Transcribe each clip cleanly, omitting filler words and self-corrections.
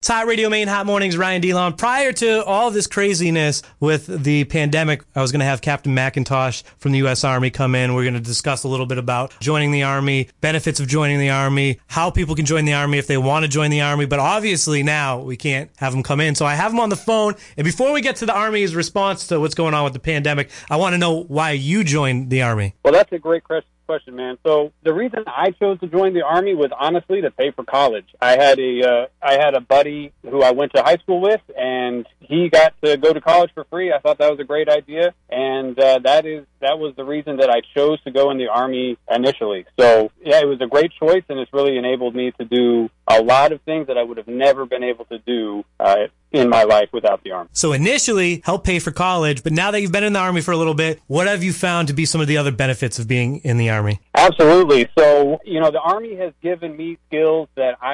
It's Hot Radio Maine Hot Mornings, Ryan DeLon. Prior to all this craziness with the pandemic, I was going to have Captain McIntosh from the U.S. Army come in. We're going to discuss a little bit about joining the Army, benefits of joining the Army, how people can join the Army if they want to join the Army. But obviously now we can't have him come in. So I have him on the phone. And before we get to the Army's response to what's going on with the pandemic, I want to know why you joined the Army. Well, that's a great question, man. So the reason I chose to join the Army was honestly to pay for college. I had a buddy who I went to high school with, and he got to go to college for free. I thought that was a great idea, and that was the reason that I chose to go in the Army initially. So yeah, it was a great choice, and it's really enabled me to do a lot of things that I would have never been able to do in my life without the Army. So initially, help pay for college, but now that you've been in the Army for a little bit, what have you found to be some of the other benefits of being in the Army? Absolutely. So, the Army has given me skills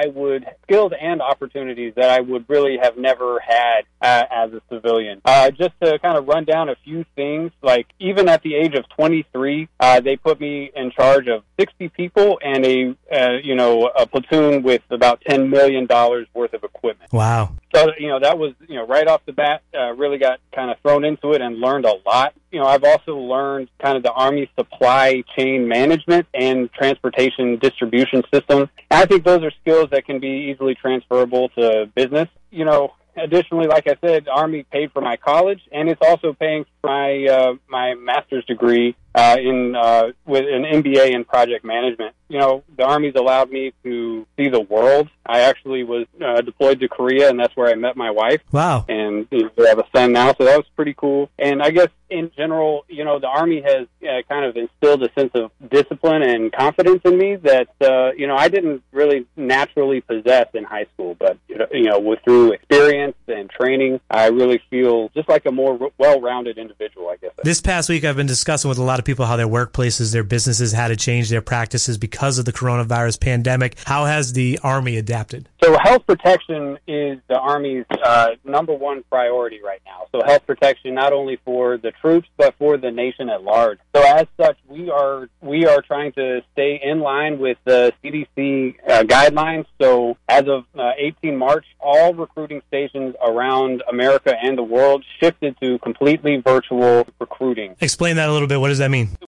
and opportunities that I would really have never had as a civilian. Just to kind of run down a few things, like even at the age of 23, they put me in charge of 60 people and a platoon with about $10 million worth of equipment. Wow. So, that was, right off the bat, really got kind of thrown into it and learned a lot. I've also learned kind of the Army supply chain management and transportation distribution system. And I think those are skills that can be easily transferable to business. Additionally, like I said, the Army paid for my college, and it's also paying for my master's degree with an MBA in project management. The Army's allowed me to see the world. I actually was deployed to Korea, and that's where I met my wife. Wow. And we have a son now, so that was pretty cool. And I guess in general, the Army has kind of instilled a sense of discipline and confidence in me that, I didn't really naturally possess in high school. But, through experience and training, I really feel just like a more well-rounded individual, I guess. This past week, I've been discussing with a lot of people how their workplaces, their businesses had to change their practices because of the coronavirus pandemic. How has the Army adapted? So health protection is the Army's number one priority right now. So health protection not only for the troops, but for the nation at large. So as such, we are trying to stay in line with the CDC guidelines. So as of 18 March, all recruiting stations around America and the world shifted to completely virtual recruiting. Explain that a little bit. What does that mean?